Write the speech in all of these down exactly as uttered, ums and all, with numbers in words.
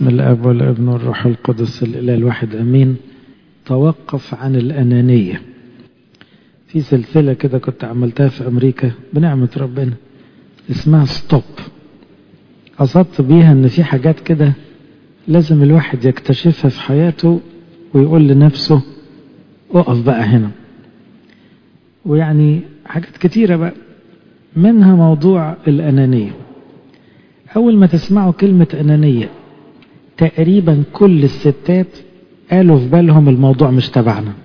باسم الاب والابن والروح القدس الاله الواحد امين. توقف عن الانانيه. في سلسله كده كنت عملتها في امريكا بنعمه ربنا اسمها ستوب. قصدت بيها ان في حاجات كده لازم الواحد يكتشفها في حياته ويقول لنفسه اقف بقى هنا. ويعني حاجات كتيره بقى، منها موضوع الانانيه. اول ما تسمعوا كلمه انانيه تقريبا كل الستات قالوا في بالهم الموضوع مش تبعنا،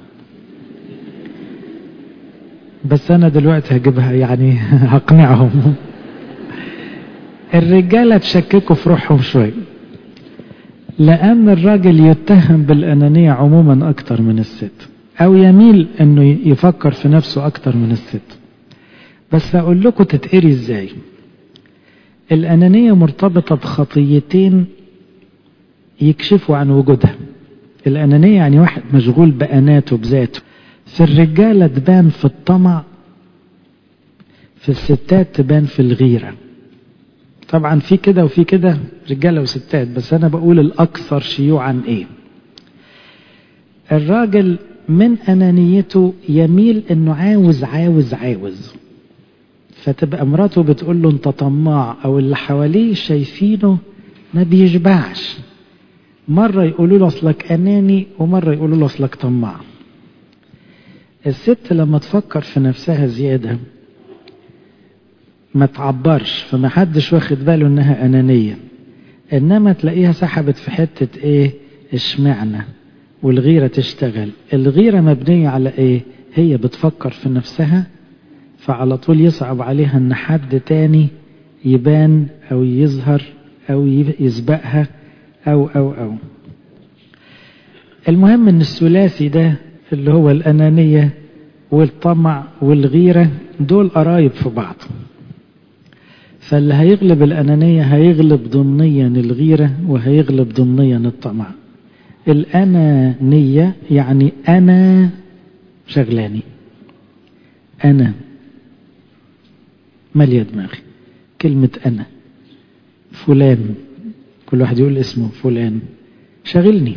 بس انا دلوقتي هجيبها يعني هقنعهم. الرجالة تشككوا في روحهم شوي، لان الراجل يتهم بالانانية عموما اكتر من الست، او يميل انه يفكر في نفسه اكتر من الست. بس اقول لكم تتقري ازاي. الانانية مرتبطة بخطيتين يكشفوا عن وجودها. الأنانية يعني واحد مشغول بأناته بذاته. في الرجالة تبان في الطمع، في الستات تبان في الغيرة. طبعا في كده وفي كده، رجالة وستات، بس أنا بقول الأكثر شيوعا إيه. الراجل من أنانيته يميل إنه عاوز عاوز عاوز، فتبقى مراته بتقول له أنت طماع، أو اللي حواليه شايفينه ما بيشبعش. مرة يقولوا له أصلك أناني، ومرة يقولوا له أصلك طماع. الست لما تفكر في نفسها زيادة ما تعبرش، فما حدش واخد باله إنها أنانية، إنما تلاقيها سحبت في حتة إيه؟ اشمعنى. والغيرة تشتغل. الغيرة مبنية على إيه؟ هي بتفكر في نفسها، فعلى طول يصعب عليها إن حد تاني يبان أو يظهر أو يسبقها أو أو أو المهم إن الثلاثي ده اللي هو الأنانية والطمع والغيرة دول قرايب في بعض. فاللي هيغلب الأنانية هيغلب ضمنيا الغيرة، وهيغلب ضمنيا الطمع. الأنانية يعني أنا شغلاني، أنا مالية دماغي. كلمة أنا فلان، كل واحد يقول اسمه فلان، شغلني.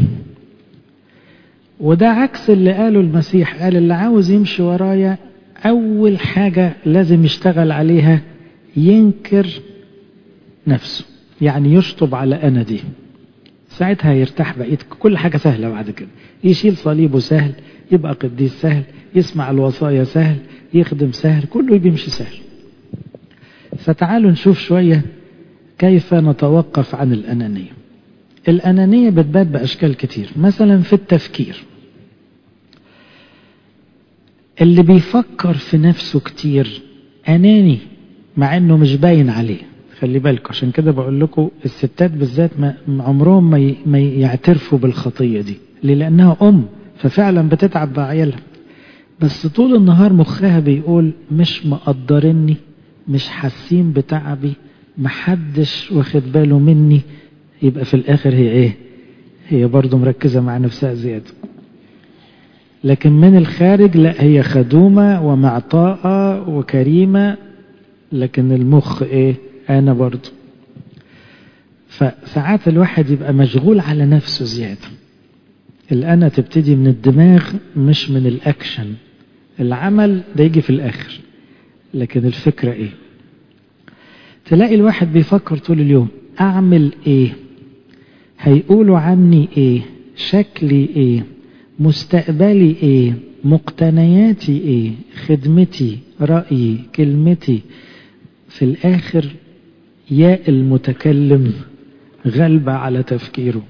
وده عكس اللي قاله المسيح. قال اللي عاوز يمشي ورايا أول حاجة لازم يشتغل عليها ينكر نفسه، يعني يشطب على أنا دي. ساعتها يرتاح بقيت كل حاجة سهلة. بعد كده يشيل صليبه سهل، يبقى قديس سهل، يسمع الوصايا سهل، يخدم سهل، كله بيمشي سهل. فتعالوا نشوف شوية كيف نتوقف عن الأنانية. الأنانية بتبان بأشكال كتير. مثلا في التفكير، اللي بيفكر في نفسه كتير أناني مع أنه مش باين عليه. خلي بالكم، عشان كده بقول لكم الستات بالذات ما عمرهم ما ما يعترفوا بالخطية دي. ليه؟ لأنها أم، ففعلا بتتعب بعيالها، بس طول النهار مخها بيقول مش مقدرني، مش حاسين بتعبي، محدش واخد باله مني. يبقى في الآخر هي إيه؟ هي برضو مركزة مع نفسها زيادة. لكن من الخارج لا، هي خدومة ومعطاءة وكريمة، لكن المخ إيه؟ أنا برضو. فساعات الواحد يبقى مشغول على نفسه زيادة. الأنا تبتدي من الدماغ مش من الأكشن. العمل ده يجي في الآخر، لكن الفكرة إيه؟ تلاقي الواحد بيفكر طول اليوم أعمل إيه؟ هيقولوا عني إيه؟ شكلي إيه؟ مستقبلي إيه؟ مقتنياتي إيه؟ خدمتي، رأيي، كلمتي. في الآخر يا المتكلم غلبة على تفكيره،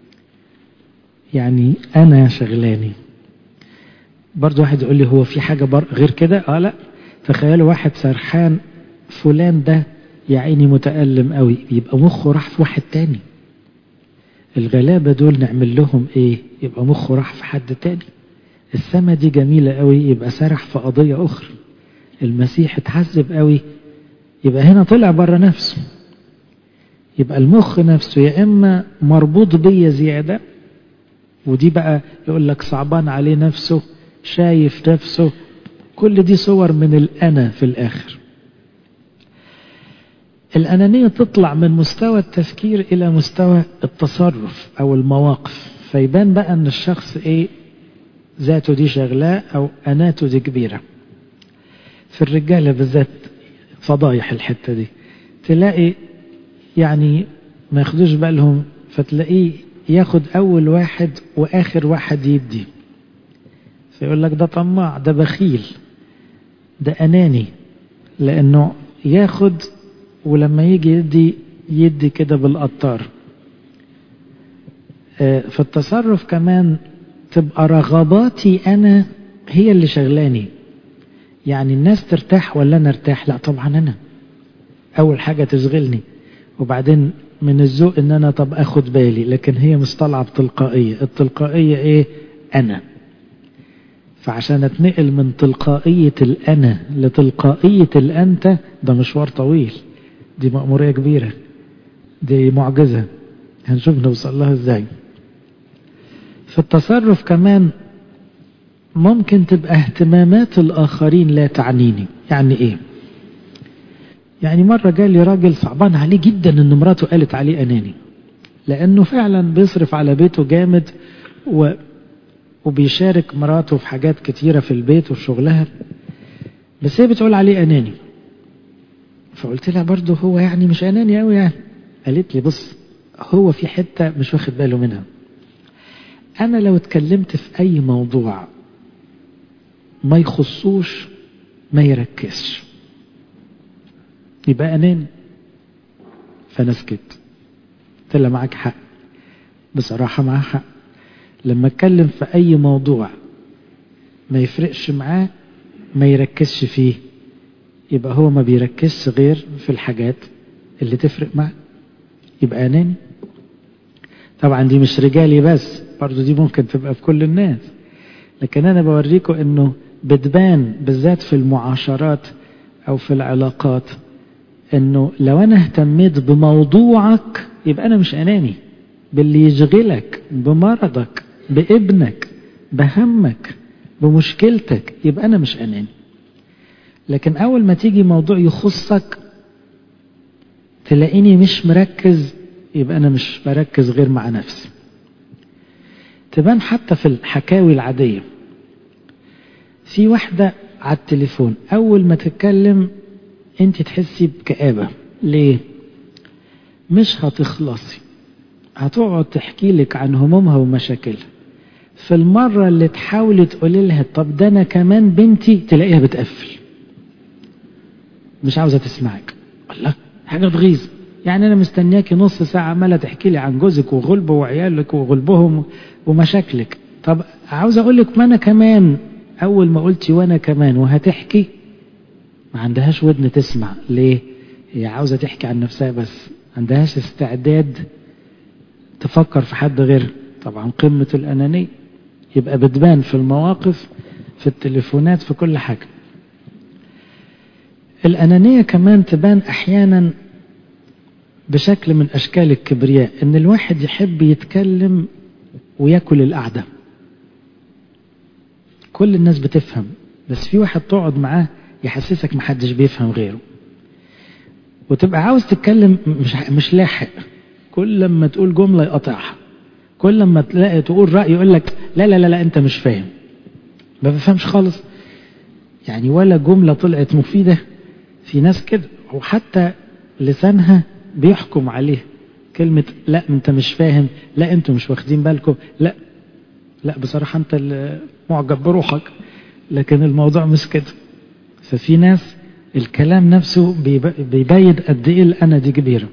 يعني أنا شغلاني. برضو واحد يقول لي هو في حاجة غير كده؟ آه لا. تخيلوا واحد سرحان فلان ده يا عيني متألم قوي، يبقى مخه راح في واحد تاني. الغلابة دول نعمل لهم ايه؟ يبقى مخه راح في حد تاني. السما دي جميلة قوي، يبقى سرح في قضية اخرى. المسيح اتحزب قوي، يبقى هنا طلع بره نفسه. يبقى المخ نفسه يا اما مربوط بيا زيادة، ودي بقى يقول لك صعبان عليه نفسه، شايف نفسه. كل دي صور من الأنا في الآخر. الأنانية تطلع من مستوى التفكير إلى مستوى التصرف أو المواقف، فيبان بقى أن الشخص إيه، ذاته دي شغلاه أو أناته دي كبيرة. في الرجالة بالذات فضايح الحتة دي، تلاقي يعني ما ياخدوش بالهم، فتلاقيه ياخد أول واحد وآخر واحد يدي، فيقول لك ده طماع، ده بخيل، ده أناني، لأنه ياخد ولما يجي يدي يدي كده بالقطار. في التصرف كمان تبقى رغباتي أنا هي اللي شغلاني، يعني الناس ترتاح ولا أنا ارتاح؟ لا طبعا أنا أول حاجة تشغلني، وبعدين من الذوق ان انا طب اخد بالي، لكن هي مش طالعه بتلقائيه. التلقائيه ايه؟ انا. فعشان اتنقل من تلقائيه الانا لتلقائيه الانت ده مشوار طويل، دي مأموريه كبيره، دي معجزه، هنشوف نوصل لها ازاي. في التصرف كمان ممكن تبقى اهتمامات الاخرين لا تعنيني. يعني ايه؟ يعني مرة جالي راجل صعبان عليه جدا ان مراته قالت عليه اناني، لانه فعلا بيصرف على بيته جامد و... وبيشارك مراته في حاجات كتيرة في البيت وفي شغلها، بس هي بتقول عليه اناني. فقلت لها برضه هو يعني مش اناني قوي يعني. قالت لي بص، هو في حتة مش واخد باله منها. انا لو اتكلمت في اي موضوع ما يخصوش ما يركزش يبقى أناني. فأنا سكت، قلت لها معاك حق، بصراحة معاه حق. لما اتكلم في أي موضوع ما يفرقش معاه ما يركزش فيه، يبقى هو ما بيركزش غير في الحاجات اللي تفرق معاه، يبقى أناني. طبعا دي مش رجالي بس، برضو دي ممكن تبقى في كل الناس، لكن أنا بوريكم أنه بتبان بالذات في المعاشرات أو في العلاقات، انه لو انا اهتميت بموضوعك يبقى انا مش اناني، باللي يشغلك، بمرضك، بابنك، بهمك، بمشكلتك، يبقى انا مش اناني. لكن اول ما تيجي موضوع يخصك تلاقيني مش مركز، يبقى انا مش مركز غير مع نفسي. تبان حتى في الحكاوي العادية. في واحدة على التليفون اول ما تتكلم انت تحسي بكآبة. ليه؟ مش هتخلصي، هتقعد تحكي لك عن همومها ومشاكلها. في المرة اللي تحاولي تقولي لها طب ده انا كمان بنتي، تلاقيها بتقفل، مش عاوزة تسمعك. الله، حاجة تغيظ. يعني انا مستنياكي نص ساعة عمالة تحكي لي عن جوزك وغلبه وعيالك وغلبهم ومشاكلك، طب عاوزة اقول لك ما انا كمان. اول ما قلتي وانا كمان وهتحكي ما عندهاش ودن تسمع. ليه؟ هي عاوزة تحكي عن نفسها بس، عندهاش استعداد تفكر في حد غير. طبعا قمة الأنانية. يبقى بتبان في المواقف، في التليفونات، في كل حاجة. الأنانية كمان تبان أحيانا بشكل من أشكال الكبرياء، إن الواحد يحب يتكلم ويأكل القعدة. كل الناس بتفهم، بس في واحد تقعد معاه يحسسك محدش بيفهم غيره، وتبقى عاوز تتكلم مش مش لاحق، كل لما تقول جملة يقطعها، كل لما تلاقي تقول رأي يقول لك لا لا لا لا انت مش فاهم، ما بفهمش خالص. يعني ولا جملة طلعت مفيدة. في ناس كده، وحتى لسانها بيحكم عليه كلمة لا انت مش فاهم، لا انتوا مش واخدين بالكم، لا لا بصراحة انت معجب بروحك، لكن الموضوع مش كده. ففي ناس الكلام نفسه بيبين قد ايه الأنا دي كبيرة.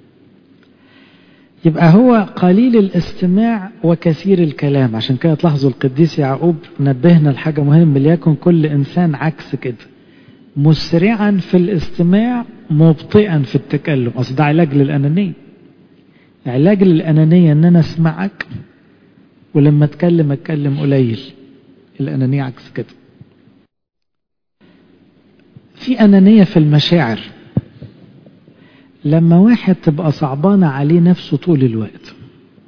يبقى هو قليل الاستماع وكثير الكلام. عشان كده تلاحظوا القديس يعقوب نبهنا لحاجة مهمة، ليكن كل إنسان عكس كده، مسرعا في الاستماع مبطئا في التكلم. أصل ده علاج للأنانية. علاج للأنانية ان انا اسمعك ولما اتكلم اتكلم قليل. الأنانية عكس كده. في أنانية في المشاعر، لما واحد تبقى صعبانة عليه نفسه طول الوقت.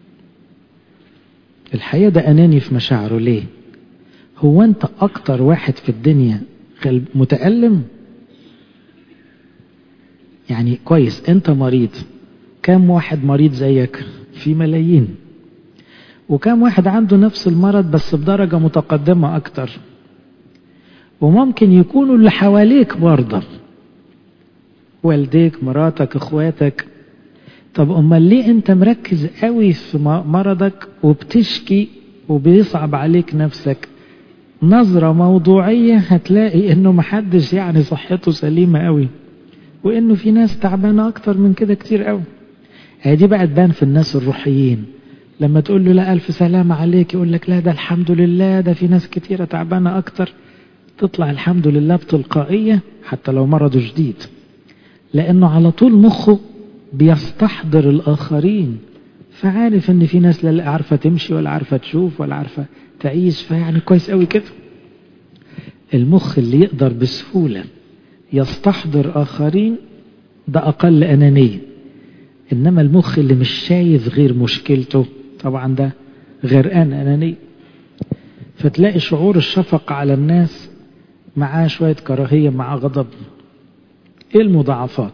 الحقيقة ده أناني في مشاعره. ليه؟ هو أنت أكتر واحد في الدنيا متألم؟ يعني كويس انت مريض، كم واحد مريض زيك؟ في ملايين. وكم واحد عنده نفس المرض بس بدرجة متقدمة اكتر، وممكن يكونوا اللي حواليك برضه، والديك، مراتك، اخواتك. طب امال ليه انت مركز قوي في مرضك وبتشكي وبيصعب عليك نفسك؟ نظرة موضوعية هتلاقي انه محدش يعني صحته سليمة قوي، وانه في ناس تعبانة اكتر من كده كتير قوي. هذه بقى تبان في الناس الروحيين، لما تقول له لا الف سلامة عليك يقول لك لا ده الحمد لله، ده في ناس كتيرة تعبانة اكتر. تطلع الحمد لله بتلقائية حتى لو مرضه شديد، لانه على طول مخه بيستحضر الاخرين، فعارف ان في ناس لا عارفة تمشي ولا عارفة تشوف ولا عارفة تعيش، فيعني كويس قوي كده. المخ اللي يقدر بسهولة يستحضر آخرين ده أقل أنانية، إنما المخ اللي مش شايف غير مشكلته طبعا ده غرقان أنانية. فتلاقي شعور الشفقة على الناس معاه شوية كراهية مع غضب. إيه المضاعفات؟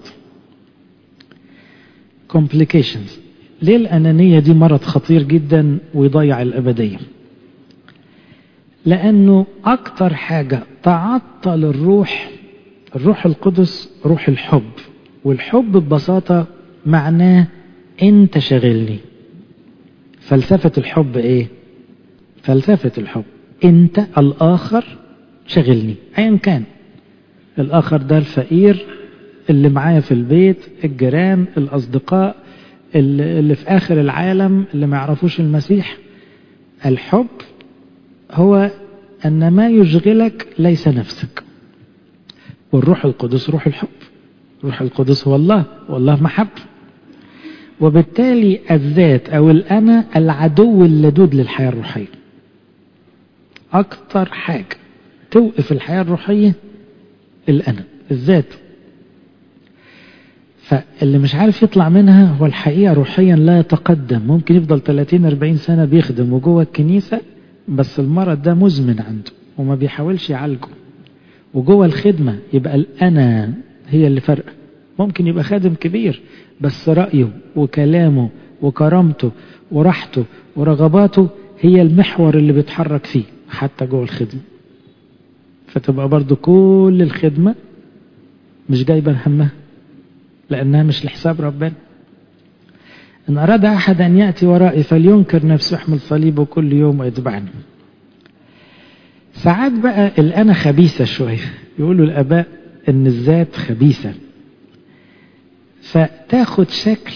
complications. ليه الأنانية دي مرض خطير جدا ويضيع الأبدية؟ لأنه أكتر حاجة تعطل الروح، الروح القدس روح الحب، والحب ببساطة معناه أنت شغلني. فلسفة الحب إيه؟ فلسفة الحب أنت الآخر شغلني، أيا كان الآخر ده، الفقير اللي معايا في البيت، الجيران، الأصدقاء اللي في آخر العالم اللي ما يعرفوش المسيح. الحب هو أن ما يشغلك ليس نفسك، والروح القدس روح الحب. روح القدس هو الله، والله محب، وبالتالي الذات أو الأنا العدو اللدود للحياة الروحية. أكتر حاجة توقف الحياة الروحية الأنا، الذات. فاللي مش عارف يطلع منها هو الحقيقة روحيا لا يتقدم. ممكن يفضل ثلاثين أربعين سنة بيخدم وجوه الكنيسة، بس المرض ده مزمن عنده وما بيحاولش يعالجه. وجوه الخدمة يبقى الأنا هي اللي فرق. ممكن يبقى خادم كبير بس رأيه وكلامه وكرامته وراحته ورغباته هي المحور اللي بيتحرك فيه حتى جوه الخدمة. فتبقى برضو كل الخدمة مش جايبة همها، لأنها مش لحساب ربنا. إن أراد أحد أن يأتي ورائي فلينكر نفسه، يحمل صليبه كل يوم ويتبعني. ساعات بقى الأنا خبيثة شوية، يقولوا الآباء إن الذات خبيثة، فتاخد شكل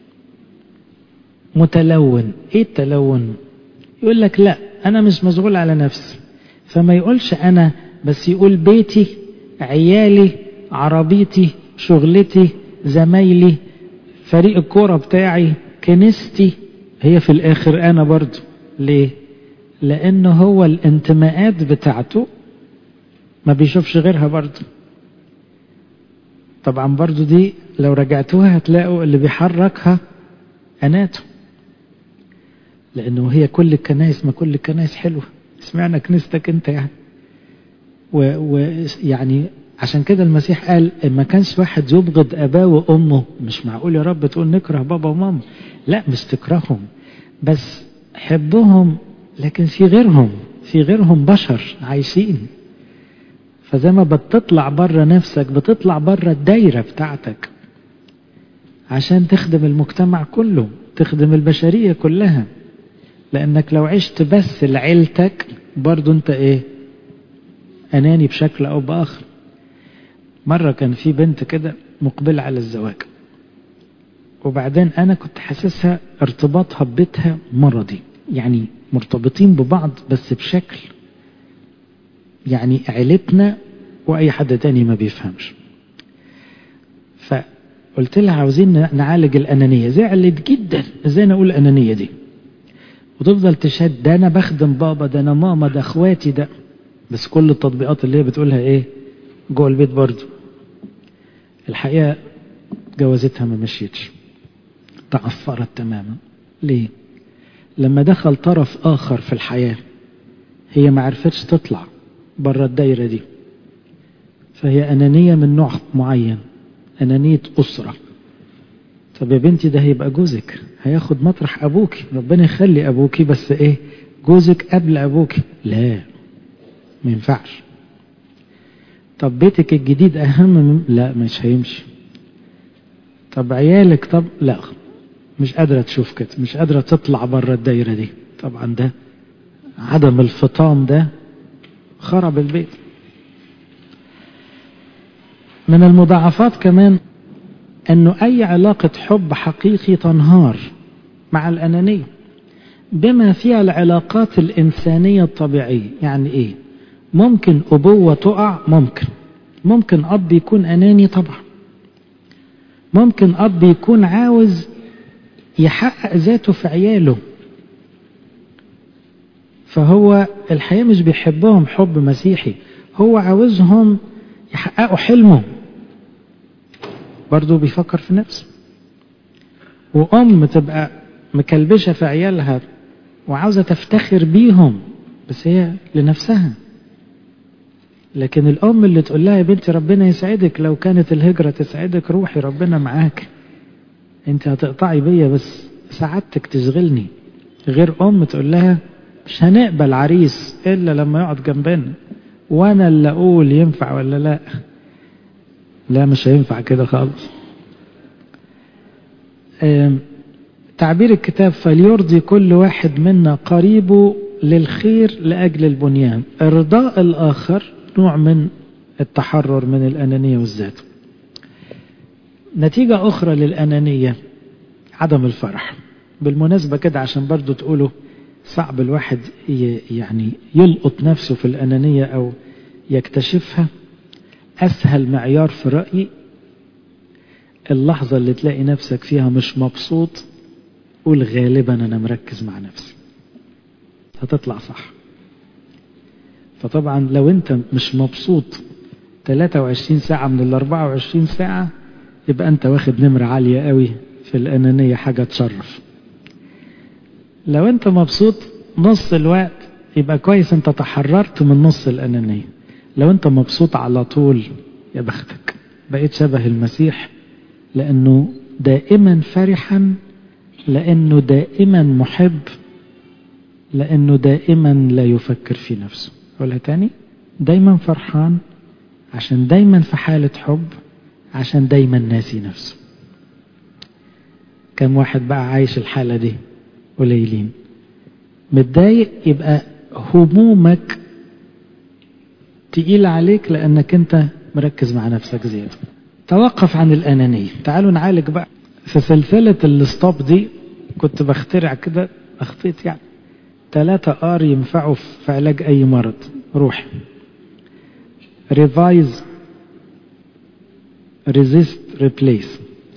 متلون. إيه التلون؟ يقول لك لا أنا مش مشغول على نفسي، فما يقولش أنا بس، يقول بيتي، عيالي، عربيتي، شغلتي، زمايلي، فريق الكورة بتاعي، كنيستي، هي في الآخر أنا برضو. ليه؟ لأنه هو الانتماءات بتاعته ما بيشوفش غيرها برضو. طبعا برضو دي لو رجعتوها هتلاقوا اللي بيحركها أناته، لأنه هي كل الكنائس، ما كل الكنائس حلوة، اسمعنا كنيستك انت يعني. ويعني عشان كده المسيح قال ما كانش واحد يبغض أباه وأمه. مش معقول يا رب تقول نكره بابا وماما، لا مش تكرههم بس حبهم، لكن في غيرهم، في غيرهم بشر عايشين. فزي ما بتطلع بره نفسك بتطلع بره الدايرة بتاعتك عشان تخدم المجتمع كله، تخدم البشرية كلها. لأنك لو عشت بس لعيلتك برضو انت ايه؟ أناني بشكل أو بآخر. مرة كان في بنت كده مقبلة على الزواج، وبعدين أنا كنت حاسسها ارتباطها ببيتها مرضي، يعني مرتبطين ببعض بس بشكل يعني عيلتنا وأي حد تاني ما بيفهمش. فقلت لها عاوزين نعالج الأنانية. زعلت جدا، ازاي نقول الأنانية دي؟ وتفضل تشهد ده أنا بخدم بابا، ده أنا ماما، ده أخواتي، ده بس كل التطبيقات اللي هي بتقولها ايه؟ جوه البيت برضو. الحقيقة جوازتها ما مشيتش، تعثرت تماما. ليه؟ لما دخل طرف آخر في الحياة هي ما عرفتش تطلع بره الدايرة دي. فهي أنانية من نوع معين، أنانية أسرة. طب يا بنتي ده هيبقى جوزك، هياخد مطرح أبوكي، ربنا يخلي أبوكي، بس إيه جوزك قبل أبوكي؟ لا ما ينفعش. طب بيتك الجديد أهم من... لا مش هيمشي. طب عيالك، طب لا مش قادرة تشوف كده، مش قادرة تطلع بره الدايرة دي. طبعا ده عدم الفطام ده خرب البيت. من المضاعفات كمان أنه أي علاقة حب حقيقي تنهار مع الأنانية، بما فيها العلاقات الإنسانية الطبيعية. يعني إيه؟ ممكن أبوة تقع، ممكن ممكن أب يكون أناني طبعا، ممكن أب يكون عاوز يحقق ذاته في عياله، فهو الحقيقة مش بيحبهم حب مسيحي، هو عاوزهم يحققوا حلمه، برضو بيفكر في نفسه. وأم تبقى مكلبشة في عيالها وعاوزة تفتخر بيهم، بس هي لنفسها. لكن الأم اللي تقول لها يا بنتي ربنا يسعدك، لو كانت الهجرة تسعدك روحي ربنا معاك، انت هتقطعي بيا بس سعادتك تشغلني. غير أم تقول لها مش هنقبل عريس إلا لما يقعد جنبنا، وأنا اللي أقول ينفع ولا لا. لا مش هينفع كده خالص. تعبير الكتاب فليرضي كل واحد منا قريبه للخير لأجل البنيان. إرضاء الآخر نوع من التحرر من الأنانية والذات. نتيجة أخرى للأنانية عدم الفرح. بالمناسبة كده عشان برضو تقولوا صعب الواحد يعني يلقط نفسه في الأنانية أو يكتشفها، أسهل معيار في رأيي اللحظة اللي تلاقي نفسك فيها مش مبسوط، قول غالبا أنا مركز مع نفسي، هتطلع صح. فطبعا لو أنت مش مبسوط ثلاثة وعشرين ساعة من ال أربعة وعشرين ساعة يبقى أنت واخد نمرة عالية قوي في الأنانية، حاجة تشرف. لو أنت مبسوط نص الوقت يبقى كويس، أنت تحررت من نص الأنانية. لو أنت مبسوط على طول يا بختك، بقيت شبه المسيح، لأنه دائما فرحا، لأنه دائما محب، لأنه دائما لا يفكر في نفسه. أقولها تاني، دايما فرحان عشان دايما في حالة حب، عشان دايما ناسي نفسه. كم واحد بقى عايش الحالة دي؟ قليلين. متضايق يبقى همومك تقيل عليك لأنك أنت مركز مع نفسك زيادة. توقف عن الأنانية. تعالوا نعالج بقى. في سلسلة الستوب دي كنت بخترع كده، أخطيت يعني ثلاثة آر ينفعوا في علاج أي مرض روحي: ريفايز، ريزيست، ريبليس.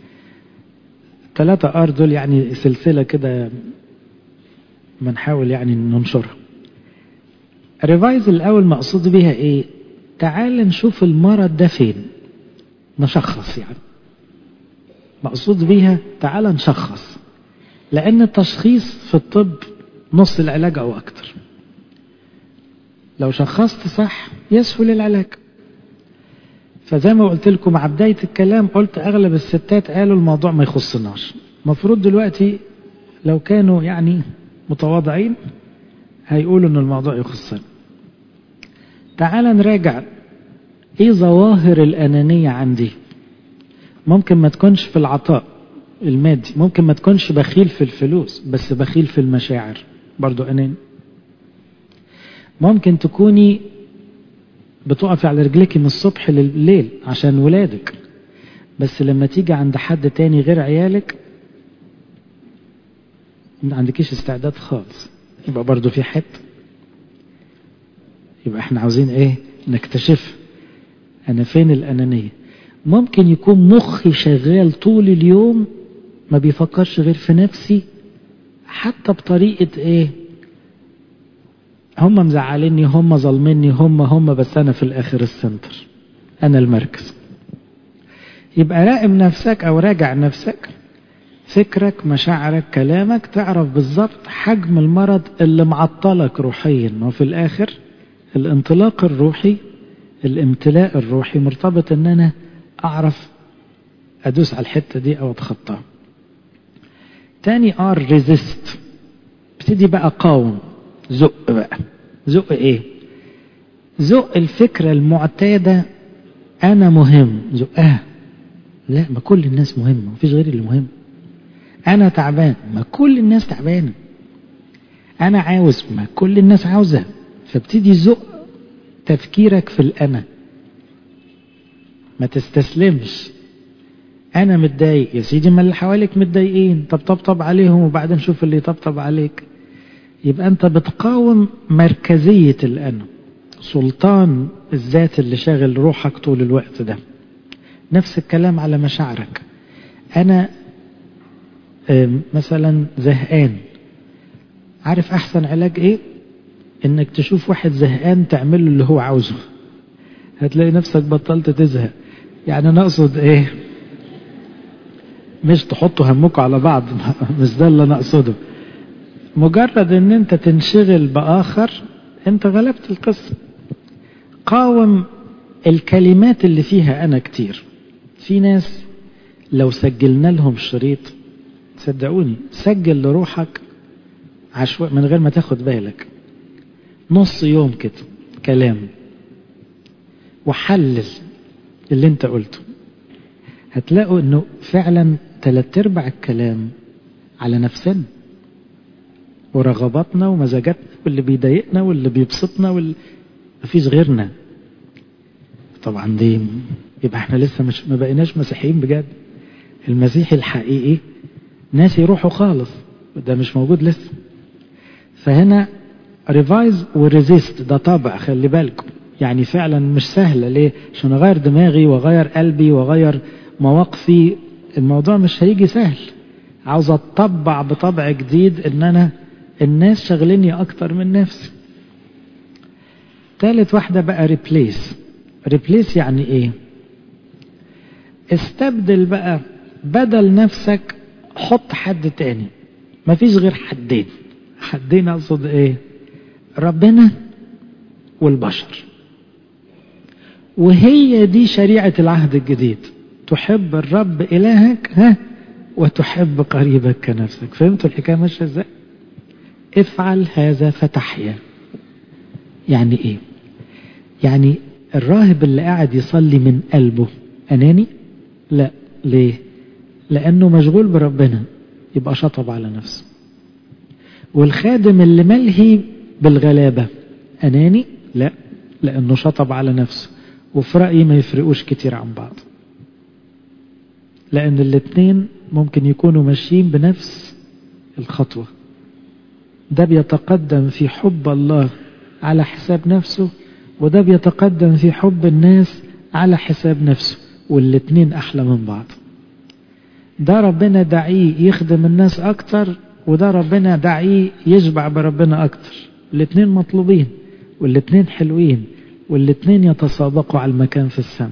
ثلاثة آر دول يعني سلسلة كده بنحاول يعني ننشرها. ريفايز الأول مقصود بيها إيه؟ تعال نشوف المرض ده فين، نشخص يعني. مقصود بيها تعال نشخص، لأن التشخيص في الطب نص العلاج أو أكتر. لو شخصت صح يسهل العلاج. فزي ما قلت لكم مع بداية الكلام، قلت أغلب الستات قالوا الموضوع ما يخصناش. مفروض دلوقتي لو كانوا يعني متواضعين هيقولوا أن الموضوع يخصنا. تعال نراجع إيه ظواهر الأنانية عندي. ممكن ما تكونش في العطاء المادي، ممكن ما تكونش بخيل في الفلوس بس بخيل في المشاعر، برضو أناني. ممكن تكوني بتقف على رجلك من الصبح لليل عشان ولادك، بس لما تيجي عند حد تاني غير عيالك ما عندكيش استعداد خالص، يبقى برضو في حته. يبقى احنا عاوزين ايه؟ نكتشف انا فين الانانيه. ممكن يكون مخي شغال طول اليوم ما بيفكرش غير في نفسي، حتى بطريقه ايه؟ هم مزعليني، هم ظلمني، هم هم بس انا في الاخر السنتر، انا المركز. يبقى راقب نفسك او راجع نفسك، فكرك، مشاعرك، كلامك، تعرف بالظبط حجم المرض اللي معطلك روحيا. وفي الاخر الانطلاق الروحي، الامتلاء الروحي مرتبط ان انا اعرف ادوس على الحتة دي او اتخطاها. تاني ار ريزيست، ابتدي بقى قاوم، زق بقى. زق ايه؟ زق الفكرة المعتادة انا مهم، زقها. لا، ما كل الناس مهمة، مفيش غير اللي مهم. انا تعبان، ما كل الناس تعبانة. انا عاوز، ما كل الناس عاوزة. فابتدي زق تفكيرك في الانا، ما تستسلمش. انا متضايق يا سيدي، ما اللي حواليك متضايقين، طب طبطب عليهم وبعدين شوف اللي يطبطب عليك. يبقى انت بتقاوم مركزية الانا، سلطان الذات اللي شاغل روحك طول الوقت ده. نفس الكلام على مشاعرك. انا مثلا زهقان، عارف احسن علاج ايه؟ انك تشوف واحد زهقان تعمله اللي هو عاوزه، هتلاقي نفسك بطلت تزهق. يعني انا اقصد ايه؟ مش تحطوا همكم على بعض، مش ده اللي انا اقصده. مجرد ان انت تنشغل باخر انت غلبت القصة. قاوم الكلمات اللي فيها انا كتير. في ناس لو سجلنا لهم شريط، صدقوني سجل لروحك عشوائي من غير ما تاخد بالك نص يوم كده كلام، وحلل اللي انت قلته، هتلاقوا انه فعلا تلات ارباع الكلام على نفسنا ورغباتنا ومزاجاتنا واللي بيضايقنا واللي بيبسطنا واللي مفيش غيرنا. طبعا دي يبقى احنا لسه مش ما بقيناش مسيحيين بجد. المسيحي الحقيقي ناس يروحوا خالص، ده مش موجود لسه. فهنا ريفايز وريزيست، ده طبع، خلي بالكم. يعني فعلا مش سهلة. ليه؟ عشان اغير دماغي واغير قلبي واغير مواقفي، الموضوع مش هيجي سهل. عاوز اتطبع بطبع جديد ان انا الناس شغليني اكتر من نفسي. ثالث واحدة بقى ريبليس. ريبليس يعني ايه؟ استبدل بقى، بدل نفسك حط حد تاني. مفيش غير حدين. حدين اقصد ايه؟ ربنا والبشر. وهي دي شريعة العهد الجديد، تحب الرب إلهك ها وتحب قريبك كنفسك. فهمتوا الحكاية ماشية ازاي؟ افعل هذا فتحيا. يعني ايه؟ يعني الراهب اللي قاعد يصلي من قلبه أناني؟ لا. ليه؟ لأنه مشغول بربنا، يبقى شطب على نفسه. والخادم اللي ملهي بالغلابة أناني؟ لا، لأنه شطب على نفسه. وفي رأيي ما يفرقوش كتير عن بعض، لأن الاتنين ممكن يكونوا ماشيين بنفس الخطوة. ده بيتقدم في حب الله على حساب نفسه، وده بيتقدم في حب الناس على حساب نفسه، والاتنين أحلى من بعض. ده ربنا دعيه يخدم الناس أكتر، وده ربنا دعيه يشبع بربنا أكتر. الاتنين مطلوبين والاتنين حلوين والاتنين يتسابقوا على المكان في السماء.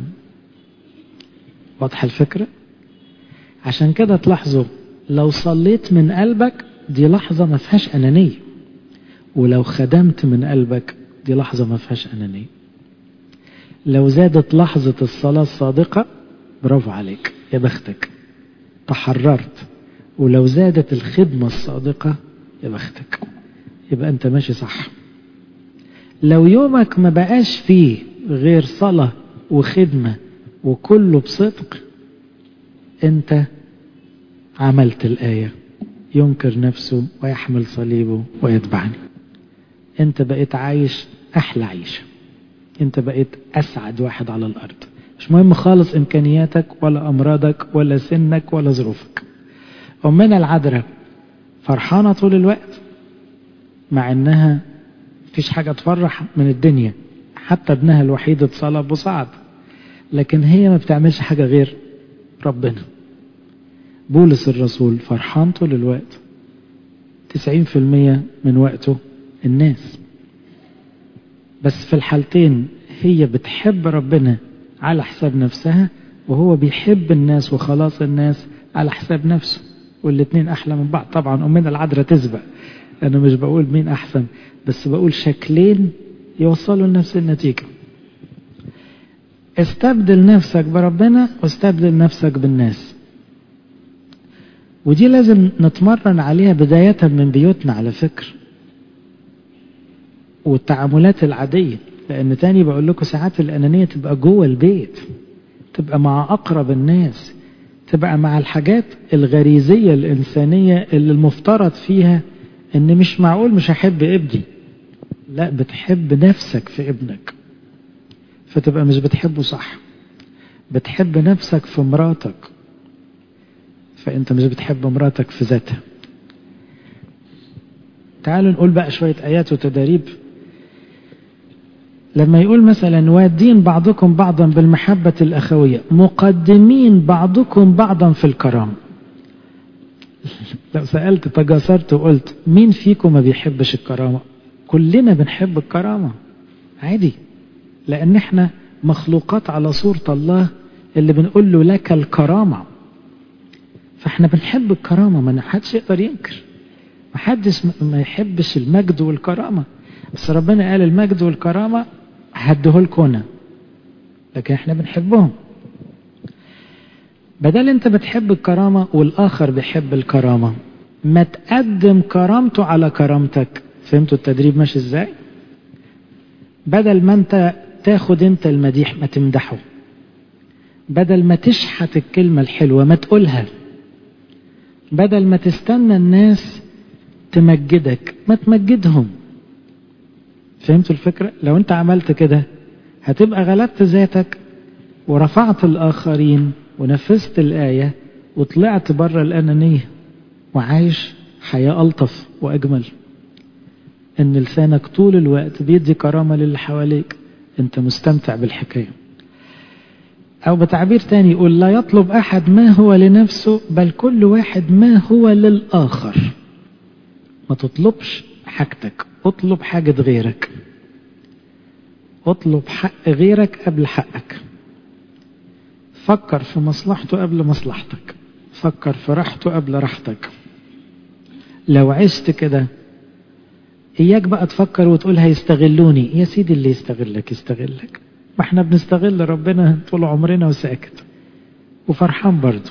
واضحة الفكرة؟ عشان كده تلاحظوا لو صليت من قلبك دي لحظة ما فيهاش أنانية، ولو خدمت من قلبك دي لحظة ما فيهاش أنانية. لو زادت لحظة الصلاة الصادقة برافو عليك، يا بختك تحررت. ولو زادت الخدمة الصادقة يا بختك، يبقى أنت ماشي صح. لو يومك ما بقاش فيه غير صلاة وخدمة وكله بصدق، أنت عملت الآية ينكر نفسه ويحمل صليبه ويتبعني. أنت بقيت عايش أحلى عيشة، أنت بقيت أسعد واحد على الأرض. مش مهم خالص إمكانياتك ولا أمراضك ولا سنك ولا ظروفك. أمنا العذراء فرحانة طول الوقت، مع إنها فيش حاجة تفرح من الدنيا، حتى ابنها الوحيد اتصلب وصعد، لكن هي ما بتعملش حاجة غير ربنا. بولس الرسول فرحان طول الوقت، تسعين في المية من وقته الناس. بس في الحالتين هي بتحب ربنا على حساب نفسها، وهو بيحب الناس وخلاص الناس على حساب نفسه، والاتنين أحلى من بعض. طبعا أمنا العذراء تسبق، أنا مش بقول مين أحسن، بس بقول شكلين يوصلوا لنفس النتيجة. استبدل نفسك بربنا واستبدل نفسك بالناس. ودي لازم نتمرن عليها بداية من بيوتنا على فكرة والتعاملات العادية، لأن تاني بقول لكم ساعات الأنانية تبقى جوه البيت، تبقى مع أقرب الناس، تبقى مع الحاجات الغريزية الإنسانية اللي المفترض فيها إن مش معقول مش هحب ابني، لا بتحب نفسك في ابنك، فتبقى مش بتحبه صح. بتحب نفسك في مراتك، فأنت مش بتحب مراتك في ذاتها. تعالوا نقول بقى شوية آيات وتداريب. لما يقول مثلا وادين بعضكم بعضا بالمحبة الأخوية مقدمين بعضكم بعضا في الكرامة. لو سألت تجاسرت وقلت مين فيكم ما بيحبش الكرامة؟ كلنا بنحب الكرامة عادي، لأن احنا مخلوقات على صورة الله اللي بنقول له لك الكرامة، فاحنا بنحب الكرامة، ما حدش يقدر ينكر، ما حدش ما يحبش المجد والكرامة، بس ربنا قال المجد والكرامة هدهولكونا، لكن احنا بنحبهم. بدل انت بتحب الكرامة والآخر بيحب الكرامة، ما تقدم كرامته على كرامتك. فهمتوا التدريب ماشي ازاي؟ بدل ما انت تاخد انت المديح ما تمدحه، بدل ما تشحت الكلمة الحلوة ما تقولها، بدل ما تستنى الناس تمجدك ما تمجدهم. فهمتوا الفكرة؟ لو انت عملت كده هتبقى غلبت ذاتك ورفعت الآخرين ونفذت الآية وطلعت بره الأنانية وعايش حياة ألطف وأجمل. ان لسانك طول الوقت بيدي كرامة للي حواليك، انت مستمتع بالحكاية. او بتعبير تاني يقول لا يطلب احد ما هو لنفسه بل كل واحد ما هو للآخر. ما تطلبش حاجتك، اطلب حاجة غيرك، اطلب حق غيرك قبل حقك. فكر في مصلحته قبل مصلحتك، فكر في راحته قبل راحتك. لو عشت كده إياك بقى تفكر وتقول هيستغلوني. يا سيدي اللي يستغلك يستغلك، ما احنا بنستغل ربنا طول عمرنا وساكت وفرحان برضو.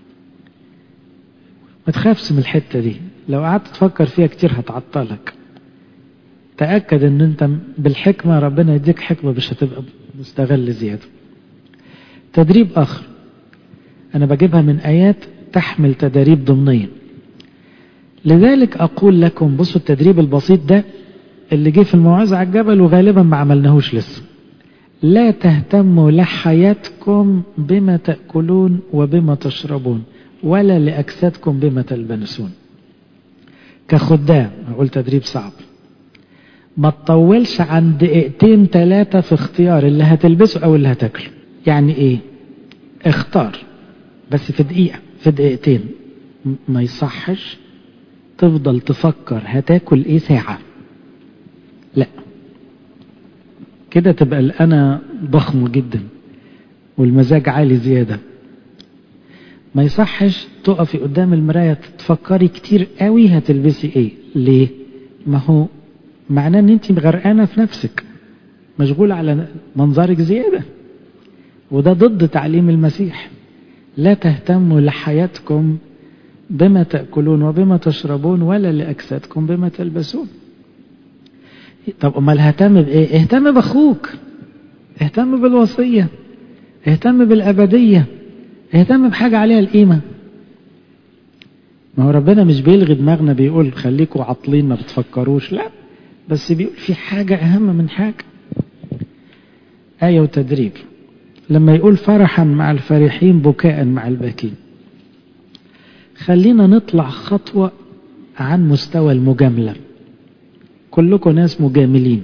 ما تخافش من الحتة دي، لو قعدت تفكر فيها كتير هتعطلك. تأكد ان انت بالحكمة ربنا يديك حكمة مش هتبقى مستغل زيادة. تدريب آخر أنا بجيبها من آيات تحمل تدريب ضمنية. لذلك أقول لكم، بصوا التدريب البسيط ده اللي جه في الموعظة على الجبل وغالبا ما عملناهوش لسه. لا تهتموا لحياتكم بما تأكلون وبما تشربون ولا لأجسادكم بما تلبسون. كخدام هقول تدريب صعب، ما تطولش عن دقيقتين ثلاثة في اختيار اللي هتلبسه أو اللي هتاكله. يعني إيه؟ اختار بس في دقيقة في دقيقتين. ما يصحش تفضل تفكر هتاكل ايه ساعة، لا كده تبقى الأنا ضخم جدا والمزاج عالي زيادة. ما يصحش تقفي قدام المراية تفكري كتير قوي هتلبسي ايه. ليه؟ ما هو معناه ان انت غرقانة في نفسك، مشغولة على منظرك زيادة، وده ضد تعليم المسيح. لا تهتموا لحياتكم بما تأكلون وبما تشربون ولا لأجسادكم بما تلبسون. طب امال اهتم بايه؟ اهتم باخوك، اهتم بالوصية، اهتم بالأبدية، اهتم بحاجة عليها القيمة. ما هو ربنا مش بيلغي دماغنا بيقول خليكوا عطلين ما بتفكروش، لا، بس بيقول في حاجة أهم من حاجة. آية وتدريب. لما يقول فرحا مع الفرحين بكاء مع الباكين، خلينا نطلع خطوة عن مستوى المجاملة. كلكم ناس مجاملين،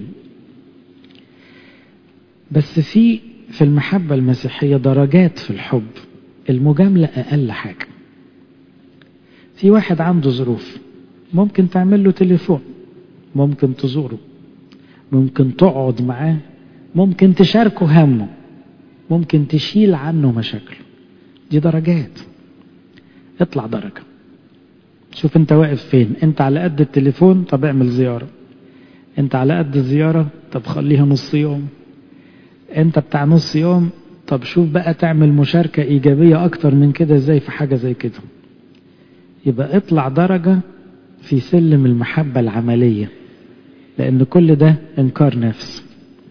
بس في في المحبة المسيحية درجات في الحب. المجاملة أقل حاجة. في واحد عنده ظروف، ممكن تعمل له تليفون، ممكن تزوره، ممكن تقعد معاه، ممكن تشاركه همه، ممكن تشيل عنه مشاكله. دي درجات. اطلع درجة، شوف انت واقف فين. انت على قد التليفون، طب اعمل زيارة. انت على قد الزيارة، طب خليها نص يوم. انت بتاع نص يوم، طب شوف بقى تعمل مشاركة إيجابية أكتر من كده ازاي في حاجة زي كده. يبقى اطلع درجة في سلم المحبة العملية، لأن كل ده إنكار نفس.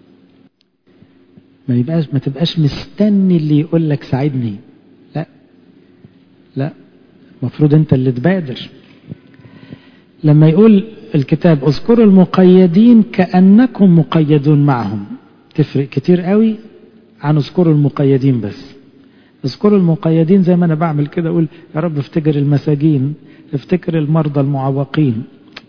ما يبقاش ما تبقاش مستني اللي يقول لك ساعدني، لا لا، المفروض انت اللي تبادر. لما يقول الكتاب اذكروا المقيدين كأنكم مقيدون معهم، تفرق كتير قوي عن اذكروا المقيدين بس. اذكروا المقيدين زي ما انا بعمل كده، اقول يا رب افتكر المساجين، افتكر المرضى المعوقين،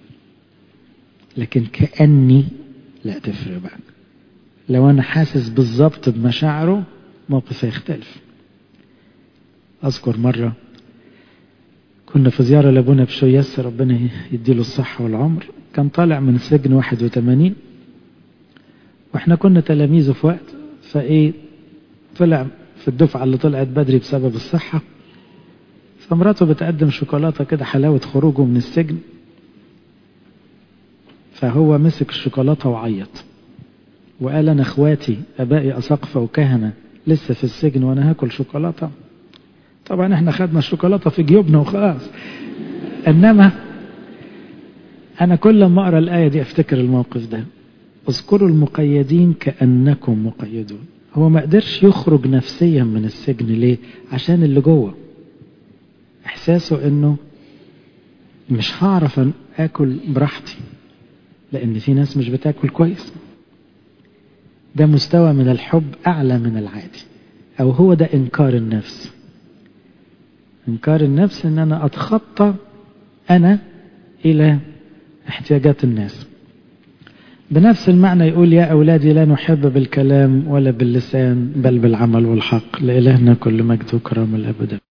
لكن كأني لا، تفرق بقى. لو انا حاسس بالظبط بمشاعره موقف يختلف. اذكر مرة كنا في زيارة لابونا بشويس، ربنا يديله الصحة والعمر، كان طالع من سجن واحد وثمانين، واحنا كنا تلاميذه في وقت، فايه طلع في الدفعة اللي طلعت بدري بسبب الصحة، فمراته بتقدم شوكولاتة كده حلاوة خروجه من السجن، فهو مسك الشوكولاتة وعيط وقال انا اخواتي ابائي اساقفة وكهنة لسه في السجن وانا هاكل شوكولاتة. طبعا احنا خدنا الشوكولاتة في جيوبنا وخلاص، انما انا كل ما اقرا الايه دي افتكر الموقف ده. اذكروا المقيدين كأنكم مقيدون. هو ما قدرش يخرج نفسيا من السجن، ليه؟ عشان اللي جوه احساسه انه مش هعرف اكل براحتي لان في ناس مش بتاكل كويس. ده مستوى من الحب اعلى من العادي، او هو ده انكار النفس. انكار النفس ان انا اتخطى انا الى احتياجات الناس. بنفس المعنى يقول يا اولادي لا نحب بالكلام ولا باللسان بل بالعمل والحق، لإلهنا كل مجد وكرم الابد.